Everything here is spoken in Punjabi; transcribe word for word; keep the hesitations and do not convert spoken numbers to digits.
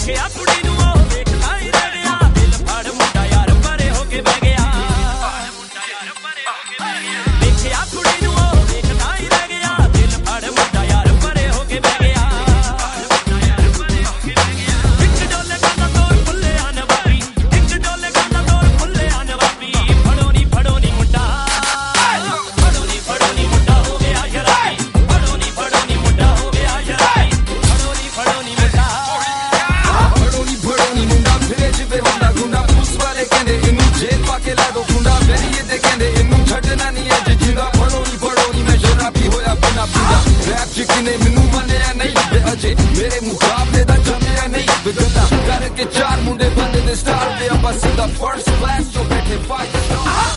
ਦੇਖਿਆ ਕੁੜੀ ਨੂੰ ਉਹ ਵੇਖਦਾ ਹੀ ਰਹਿ ਗਿਆ ਦਿਲ ਫੜ ਮੁੰਡਾ ਯਾਰ ਪਰੇ ਹੋ ਕੇ ਬਹਿ ਗਿਆ ਦੇਖਿਆ ਕੁੜੀ ਨੂੰ ਉਹ ਵੇਖਦਾ ਹੀ ਰਹਿ ਗਿਆ ਦਿਲ ਫੜ ਮੁੰਡਾ ਯਾਰ ਪਰੇ ਹੋ ਕੇ ਬਹਿ ਗਿਆ ਇੱਕ ਡੋਲੇ ਗਾਣਾ ਤੋਰ ਫੁੱਲਿਆ ਨਵਾਬੀ ਇੱਕ ਡੋਲੇ ਗਾਣਾ ਤੋਰ ਫੁੱਲਿਆ ਨਵਾਬੀ ਫੜੋ ਨੀ ਫੜੋ ਨੀ ਮੁੰਡਾ ਫੜੋ ਨੀ ਫੜੋ ਨੀ ਮੁੰਡਾ ਹੋ ਗਿਆ ਸ਼ਰਾਬੀ ਫੜੋ ਨੀ ਫੜੋ ਨੀ ਮੁੰਡਾ ਹੋ ਗਿਆ ਸ਼ਰਾਬੀ ਫੜੋ ਨੀ ਫੜੋ ਨੀ ਮੁੰਡਾ ਫੜੋ ਨੀ ਫੜੋ ਨੀ ਮੁੰਡਾ ਫਿਰੇ ਜਿਵੇਂ ਹੁੰਦਾ ਗੁੰਡਾ ਪੁਲਿਸ ਵਾਲੇ ਕਹਿੰਦੇ ਇਹਨੂੰ ਜੇਲ੍ਹ ਪਾ ਕੇ ਲਾ ਦੋ ਗੁੰਡਾ ਬੈਰੀਏ ਤੇ ਕਹਿੰਦੇ ਇਹਨੂੰ ਛੱਡਣਾ ਨਹੀਂ ਅੱਜ ਜਿੰਦਾ ਫੜੋ ਨੀ ਫੜੋ ਨੀ ਮੈਂ ਸ਼ਰਾਬੀ ਹੋਇਆ ਬਿਨਾ ਪੀਂਦਾ ਰੈਪ ਚ ਕਿਨੇ ਮੈਨੂੰ ਮੰਨਿਆ ਨਹੀਂ ਵੇ ਅਜੇ ਮੇਰੇ ਮੁਕਾਬਲੇ ਦਾ ਜੰਮਿਆ ਨਹੀਂ ਵੇ ਗੱਲਾਂ ਕਰਕੇ ਚਾਰ ਮੁੰਡੇ ਬੰਦੇ ਦੇ ਸਟਾਰ ਤੇ ਆਪਾਂ ਸਿੱਧਾ ਫਰਸਟ